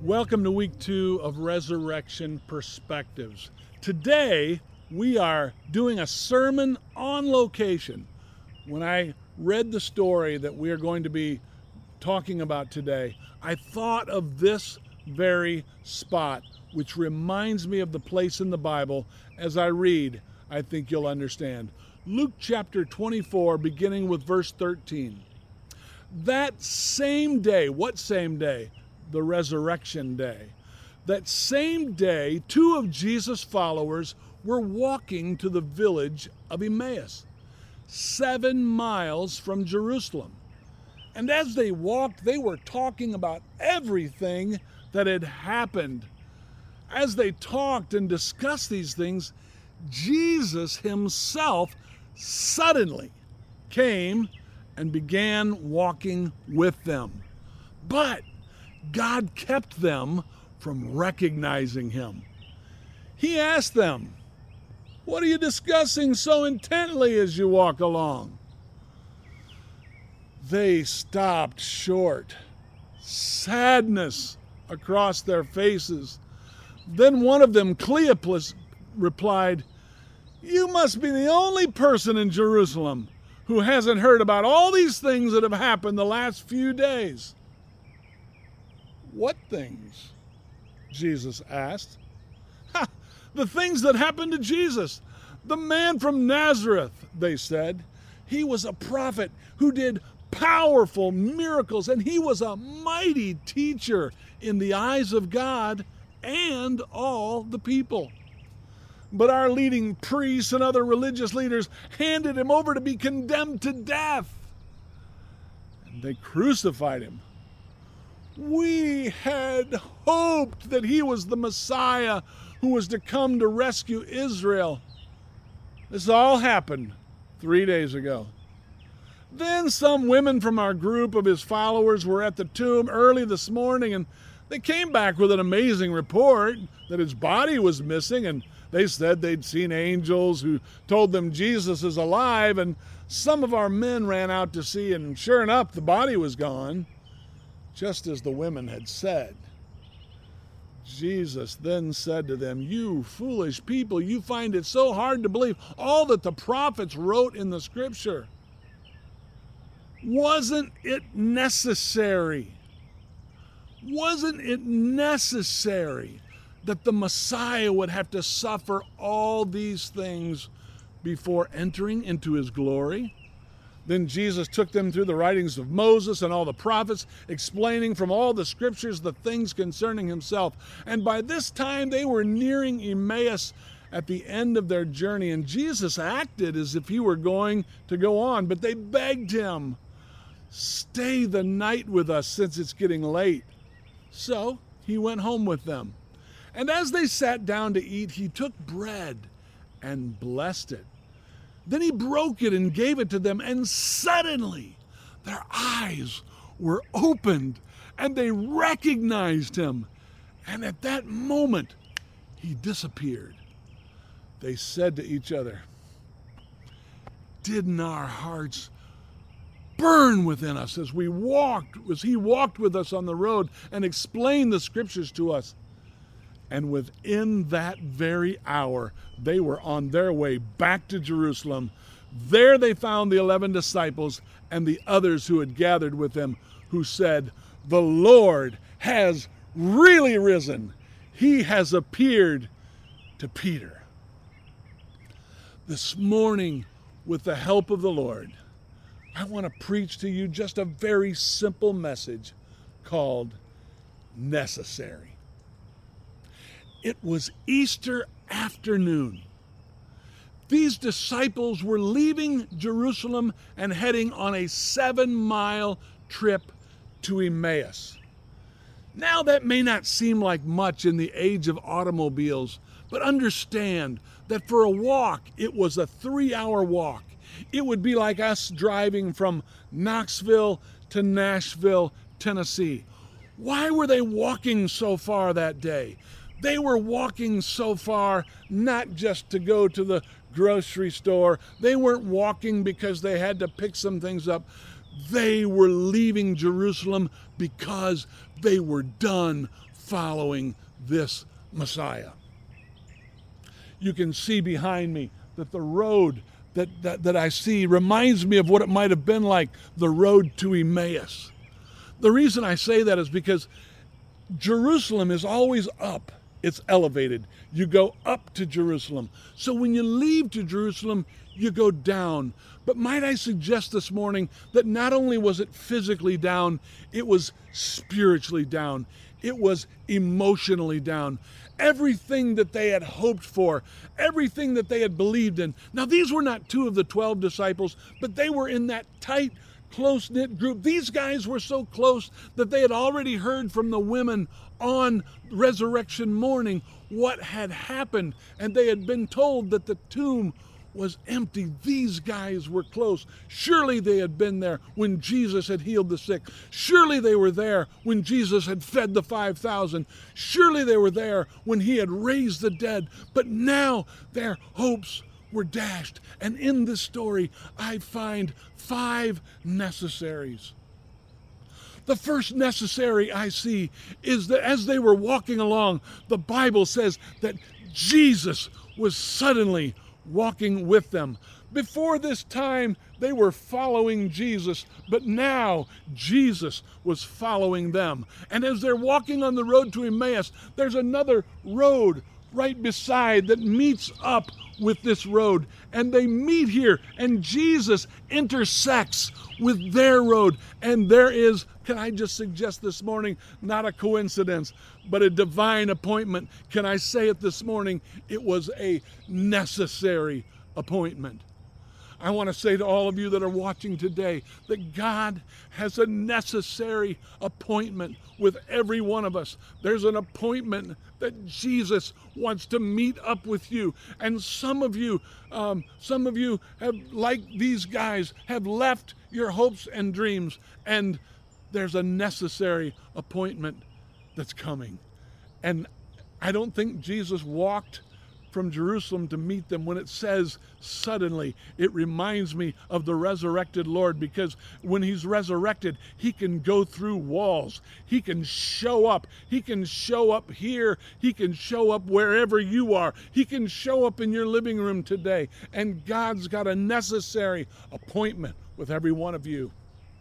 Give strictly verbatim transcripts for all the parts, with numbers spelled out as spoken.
Welcome to week two of Resurrection Perspectives. Today, we are doing a sermon on location. When I read the story that we are going to be talking about today, I thought of this very spot, which reminds me of the place in the Bible. As I read, I think you'll understand. Luke chapter twenty-four, beginning with verse thirteen. That same day, what same day? The resurrection day. That same day, two of Jesus' followers were walking to the village of Emmaus, seven miles from Jerusalem. And as they walked, they were talking about everything that had happened. As they talked and discussed these things, Jesus himself suddenly came and began walking with them. But God kept them from recognizing him. He asked them, "What are you discussing so intently as you walk along?" They stopped short, sadness across their faces. Then one of them, Cleopas, replied, "You must be the only person in Jerusalem who hasn't heard about all these things that have happened the last few days." "What things?" Jesus asked. "Ha! The things that happened to Jesus. The man from Nazareth," they said. "He was a prophet who did powerful miracles, and he was a mighty teacher in the eyes of God and all the people. But our leading priests and other religious leaders handed him over to be condemned to death, and they crucified him. We had hoped that he was the Messiah who was to come to rescue Israel. This all happened three days ago. Then some women from our group of his followers were at the tomb early this morning, and they came back with an amazing report that his body was missing, and they said they'd seen angels who told them Jesus is alive, and some of our men ran out to see, and sure enough, the body was gone, just as the women had said." Jesus then said to them, "You foolish people, you find it so hard to believe all that the prophets wrote in the scripture. Wasn't it necessary? Wasn't it necessary that the Messiah would have to suffer all these things before entering into his glory?" Then Jesus took them through the writings of Moses and all the prophets, explaining from all the scriptures the things concerning himself. And by this time they were nearing Emmaus at the end of their journey, and Jesus acted as if he were going to go on, but they begged him, "Stay the night with us since it's getting late." So he went home with them. And as they sat down to eat, he took bread and blessed it. Then he broke it and gave it to them, and suddenly their eyes were opened, and they recognized him. And at that moment, he disappeared. They said to each other, "Didn't our hearts burn within us as we walked, as he walked with us on the road and explained the scriptures to us?" And within that very hour, they were on their way back to Jerusalem. There they found the eleven disciples and the others who had gathered with them, who said, "The Lord has really risen. He has appeared to Peter." This morning, with the help of the Lord, I want to preach to you just a very simple message called necessary. It was Easter afternoon. These disciples were leaving Jerusalem and heading on a seven-mile trip to Emmaus. Now that may not seem like much in the age of automobiles, but understand that for a walk, it was a three-hour walk. It would be like us driving from Knoxville to Nashville, Tennessee. Why were they walking so far that day? They were walking so far not just to go to the grocery store. They weren't walking because they had to pick some things up. They were leaving Jerusalem because they were done following this Messiah. You can see behind me that the road that, that, that I see reminds me of what it might have been like, the road to Emmaus. The reason I say that is because Jerusalem is always up. It's elevated. You go up to Jerusalem. So when you leave to Jerusalem, you go down. But might I suggest this morning that not only was it physically down, it was spiritually down. It was emotionally down. Everything that they had hoped for, everything that they had believed in. Now, these were not two of the twelve disciples, but they were in that tight, close-knit group. These guys were so close that they had already heard from the women on resurrection morning what had happened, and they had been told that the tomb was empty. These guys were close. Surely they had been there when Jesus had healed the sick. Surely they were there when Jesus had fed the five thousand. Surely they were there when he had raised the dead. But now their hopes were dashed. And in this story, I find five necessaries. The first necessary I see is that as they were walking along, the Bible says that Jesus was suddenly walking with them. Before this time, they were following Jesus, but now Jesus was following them. And as they're walking on the road to Emmaus, there's another road right beside that meets up with this road. And they meet here, and Jesus intersects with their road. And there is, can I just suggest this morning, not a coincidence, but a divine appointment. Can I say it this morning? It was a necessary appointment. I want to say to all of you that are watching today that God has a necessary appointment with every one of us. There's an appointment that Jesus wants to meet up with you. And some of you, um, some of you have, like these guys, have left your hopes and dreams, and there's a necessary appointment that's coming. And I don't think Jesus walked from Jerusalem to meet them. When it says suddenly, it reminds me of the resurrected Lord, because when he's resurrected, he can go through walls. He can show up. He can show up here. He can show up wherever you are. He can show up in your living room today. And God's got a necessary appointment with every one of you.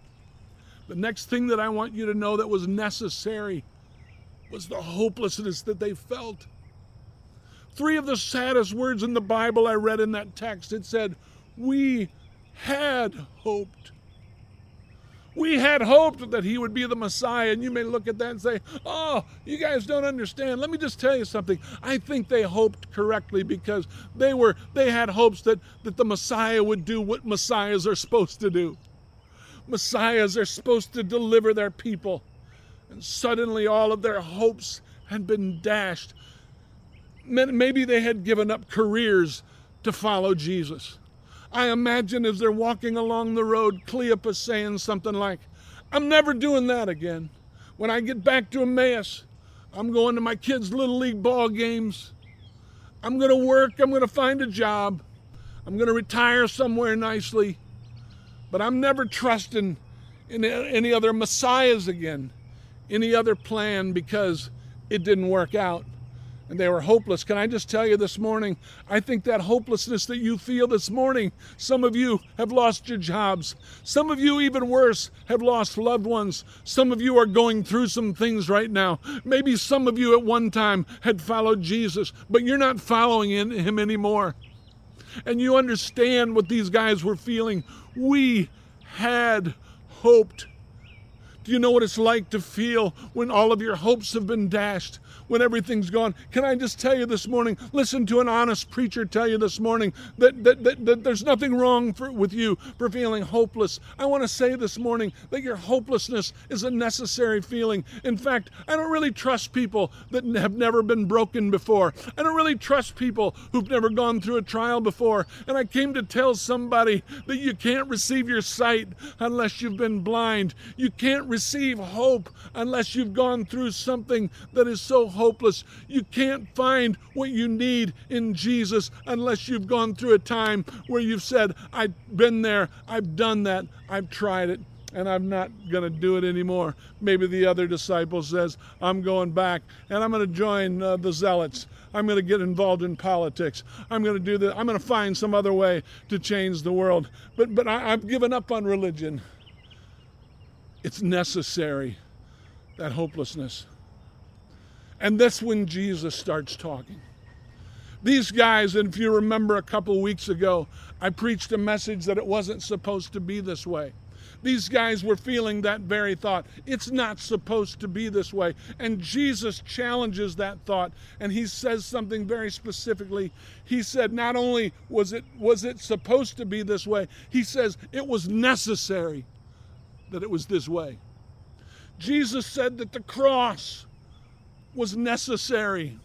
The next thing that I want you to know that was necessary was the hopelessness that they felt. Three of the saddest words in the Bible I read in that text. It said, we had hoped. We had hoped that he would be the Messiah. And you may look at that and say, oh, you guys don't understand. Let me just tell you something. I think they hoped correctly, because they were they had hopes that, that the Messiah would do what Messiahs are supposed to do. Messiahs are supposed to deliver their people. And suddenly all of their hopes had been dashed. Maybe they had given up careers to follow Jesus. I imagine as they're walking along the road, Cleopas saying something like, I'm never doing that again. When I get back to Emmaus, I'm going to my kids' little league ball games. I'm going to work. I'm going to find a job. I'm going to retire somewhere nicely. But I'm never trusting in any other messiahs again, any other plan, because it didn't work out. And they were hopeless. Can I just tell you this morning, I think that hopelessness that you feel this morning, some of you have lost your jobs. Some of you, even worse, have lost loved ones. Some of you are going through some things right now. Maybe some of you at one time had followed Jesus, but you're not following in him anymore. And you understand what these guys were feeling. We had hoped. Do you know what it's like to feel when all of your hopes have been dashed? When everything's gone? Can I just tell you this morning, listen to an honest preacher tell you this morning that, that, that, that there's nothing wrong for, with you for feeling hopeless. I want to say this morning that your hopelessness is a necessary feeling. In fact, I don't really trust people that have never been broken before. I don't really trust people who've never gone through a trial before. And I came to tell somebody that you can't receive your sight unless you've been blind. You can't receive hope unless you've gone through something that is so hopeless. You can't find what you need in Jesus unless you've gone through a time where you've said, I've been there, I've done that, I've tried it, and I'm not going to do it anymore. Maybe the other disciple says, I'm going back and I'm going to join uh, the zealots. I'm going to get involved in politics. I'm going to do that. I'm going to find some other way to change the world. But, but I, I've given up on religion. It's necessary, that hopelessness. And that's when Jesus starts talking. These guys, and if you remember a couple weeks ago, I preached a message that it wasn't supposed to be this way. These guys were feeling that very thought. It's not supposed to be this way. And Jesus challenges that thought, and he says something very specifically. He said not only was it, was it supposed to be this way, he says it was necessary that it was this way. Jesus said that the cross was necessary.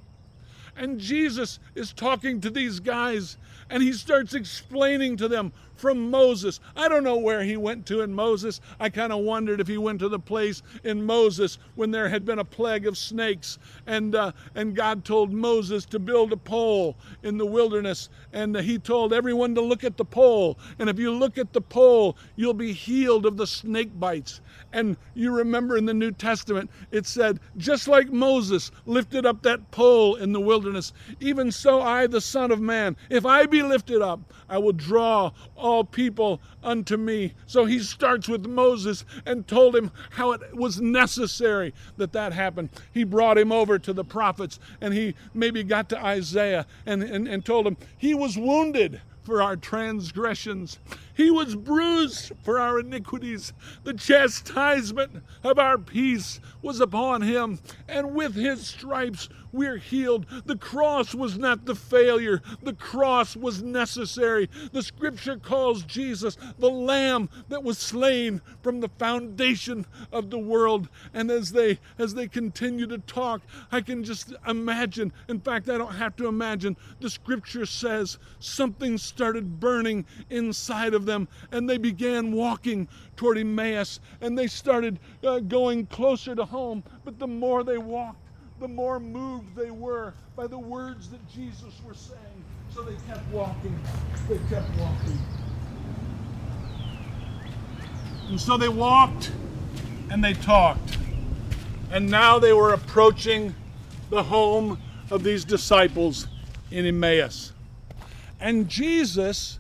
And Jesus is talking to these guys, and he starts explaining to them from Moses. I don't know where he went to in Moses. I kind of wondered if he went to the place in Moses when there had been a plague of snakes, and uh, and God told Moses to build a pole in the wilderness, and uh, he told everyone to look at the pole, and if you look at the pole, you'll be healed of the snake bites. And you remember in the New Testament, it said, just like Moses lifted up that pole in the wilderness, even so I, the Son of Man, if I be lifted up, I will draw all people unto me. So he starts with Moses and told him how it was necessary that that happened. He brought him over to the prophets, and he maybe got to Isaiah and, and, and told him he was wounded for our transgressions. He was bruised for our iniquities. The chastisement of our peace was upon him, and with his stripes we're healed. The cross was not the failure. The cross was necessary. The scripture calls Jesus the Lamb that was slain from the foundation of the world. And as they as they continue to talk, I can just imagine, in fact, I don't have to imagine, the scripture says something started burning inside of them, and they began walking toward Emmaus, and they started uh, going closer to home. But the more they walked, the more moved they were by the words that Jesus was saying. So they kept walking. They kept walking. And so they walked and they talked. And now they were approaching the home of these disciples in Emmaus. And Jesus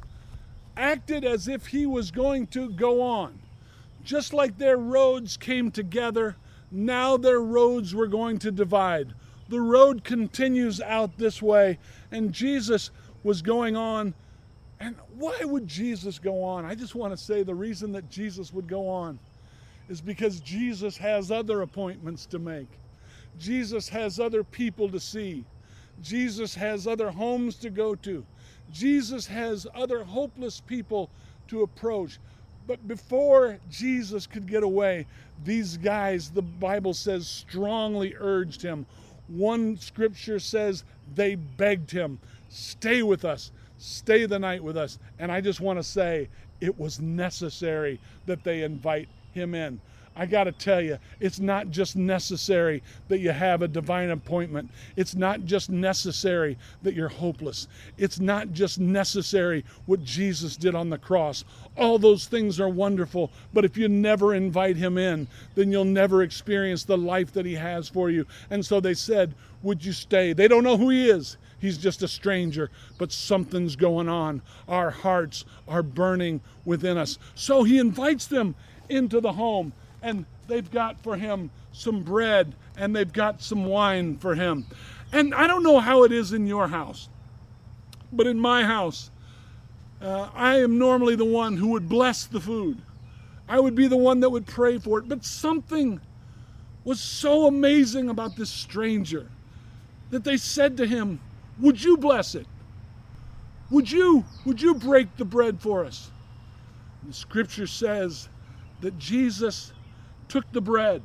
acted as if he was going to go on. Just like their roads came together, now their roads were going to divide. The road continues out this way, and Jesus was going on. And why would Jesus go on? I just want to say the reason that Jesus would go on is because Jesus has other appointments to make. Jesus has other people to see. Jesus has other homes to go to. Jesus has other hopeless people to approach. But before Jesus could get away, these guys, the Bible says, strongly urged him. One scripture says they begged him, stay with us, stay the night with us. And I just want to say it was necessary that they invite him in. I got to tell you, it's not just necessary that you have a divine appointment. It's not just necessary that you're hopeless. It's not just necessary what Jesus did on the cross. All those things are wonderful, but if you never invite him in, then you'll never experience the life that he has for you. And so they said, would you stay? They don't know who he is. He's just a stranger, but something's going on. Our hearts are burning within us. So he invites them into the home. And they've got for him some bread, and they've got some wine for him. And I don't know how it is in your house, but in my house, uh, I am normally the one who would bless the food. I would be the one that would pray for it. But something was so amazing about this stranger that they said to him, would you bless it? Would you, would you break the bread for us? And the scripture says that Jesus took the bread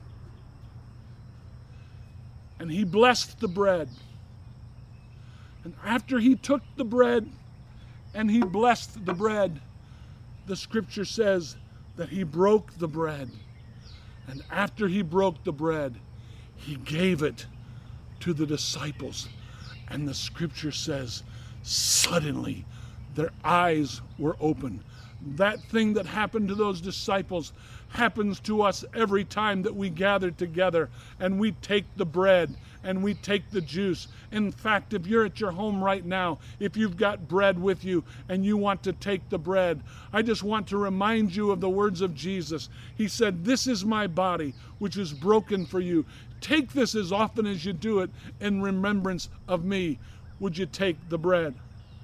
and he blessed the bread. And after he took the bread and he blessed the bread, the scripture says that he broke the bread. And after he broke the bread, he gave it to the disciples. And the scripture says, suddenly their eyes were open. That thing that happened to those disciples happens to us every time that we gather together and we take the bread and we take the juice. In fact, if you're at your home right now, if you've got bread with you and you want to take the bread, I just want to remind you of the words of Jesus. He said, "This is my body, which is broken for you. Take this as often as you do it in remembrance of me." Would you take the bread?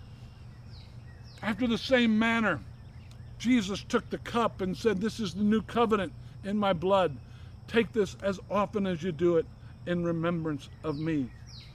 After the same manner, Jesus took the cup and said, "This is the new covenant in my blood. Take this as often as you do it in remembrance of me."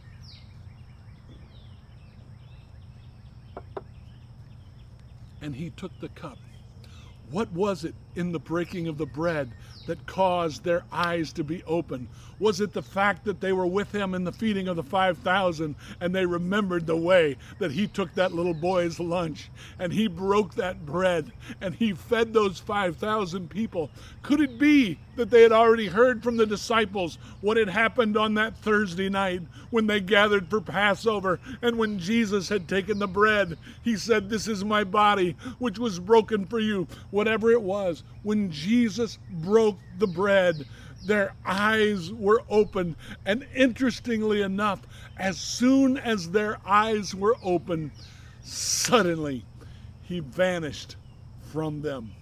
And he took the cup. What was it in the breaking of the bread that caused their eyes to be open? Was it the fact that they were with him in the feeding of the five thousand and they remembered the way that he took that little boy's lunch and he broke that bread and he fed those five thousand people? Could it be that they had already heard from the disciples what had happened on that Thursday night when they gathered for Passover, and when Jesus had taken the bread, he said, "This is my body, which was broken for you." Whatever it was, when Jesus broke the bread, their eyes were opened. And interestingly enough, as soon as their eyes were open, suddenly he vanished from them.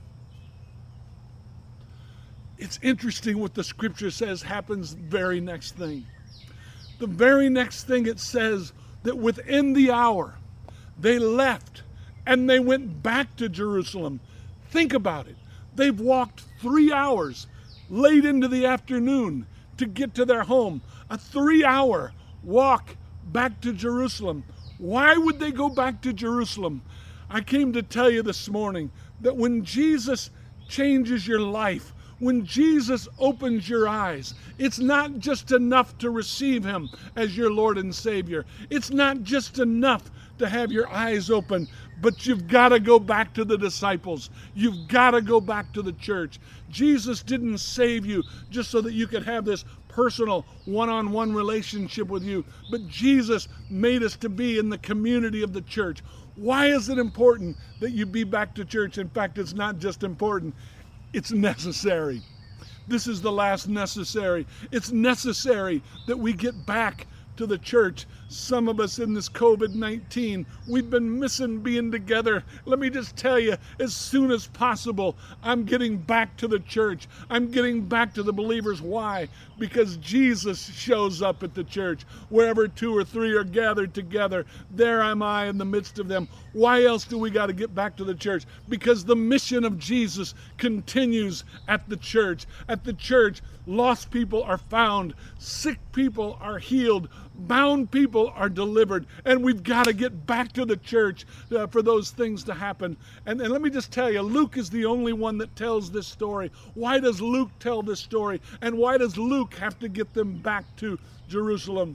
It's interesting what the scripture says happens very next thing. The very next thing it says that within the hour they left and they went back to Jerusalem. Think about it. They've walked three hours late into the afternoon to get to their home. A three-hour walk back to Jerusalem. Why would they go back to Jerusalem? I came to tell you this morning that when Jesus changes your life, when Jesus opens your eyes, it's not just enough to receive him as your Lord and Savior. It's not just enough to have your eyes open, but you've got to go back to the disciples. You've got to go back to the church. Jesus didn't save you just so that you could have this personal one-on-one relationship with you, but Jesus made us to be in the community of the church. Why is it important that you be back to church? In fact, it's not just important, it's necessary. This is the last necessary. It's necessary that we get back to the church. Some of us in this covid nineteen, we've been missing being together. Let me just tell you, as soon as possible, I'm getting back to the church. I'm getting back to the believers. Why? Because Jesus shows up at the church. Wherever two or three are gathered together, there am I in the midst of them. Why else do we got to get back to the church? Because the mission of Jesus continues at the church. At the church, lost people are found, sick people are healed, bound people are delivered, and we've got to get back to the church uh, for those things to happen. And, and let me just tell you, Luke is the only one that tells this story. Why does Luke tell this story? And why does Luke have to get them back to Jerusalem?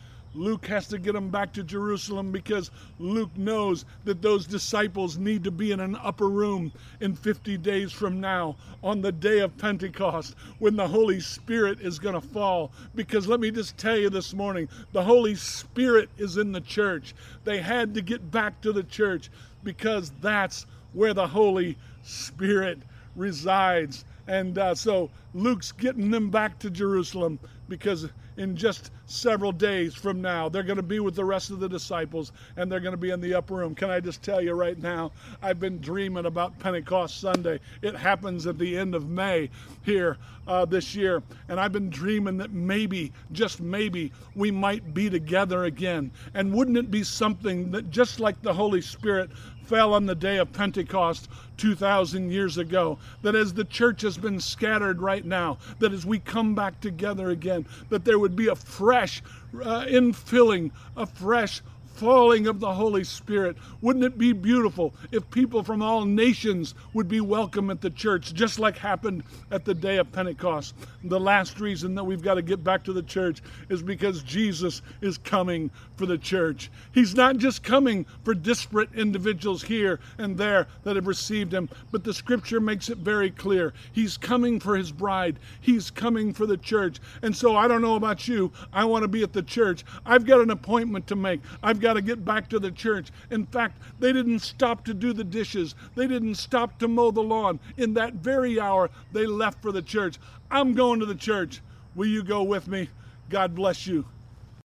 Luke has to get them back to Jerusalem because Luke knows that those disciples need to be in an upper room in fifty days from now on the day of Pentecost when the Holy Spirit is going to fall. Because let me just tell you this morning, the Holy Spirit is in the church. They had to get back to the church because that's where the Holy Spirit resides. And uh, so Luke's getting them back to Jerusalem because in just several days from now, they're going to be with the rest of the disciples and they're going to be in the upper room. Can I just tell you right now, I've been dreaming about Pentecost Sunday. It happens at the end of May here uh, this year. And I've been dreaming that maybe, just maybe, we might be together again. And wouldn't it be something that just like the Holy Spirit fell on the day of Pentecost two thousand years ago, that as the church has been scattered right now, that as we come back together again, that there would be a fresh uh, infilling, a fresh falling of the Holy Spirit. Wouldn't it be beautiful if people from all nations would be welcome at the church, just like happened at the day of Pentecost? The last reason that we've got to get back to the church is because Jesus is coming for the church. He's not just coming for disparate individuals here and there that have received him, but the scripture makes it very clear. He's coming for his bride. He's coming for the church. And so I don't know about you. I want to be at the church. I've got an appointment to make. I've got got to get back to the church. In fact, they didn't stop to do the dishes. They didn't stop to mow the lawn. In that very hour, they left for the church. I'm going to the church. Will you go with me? God bless you.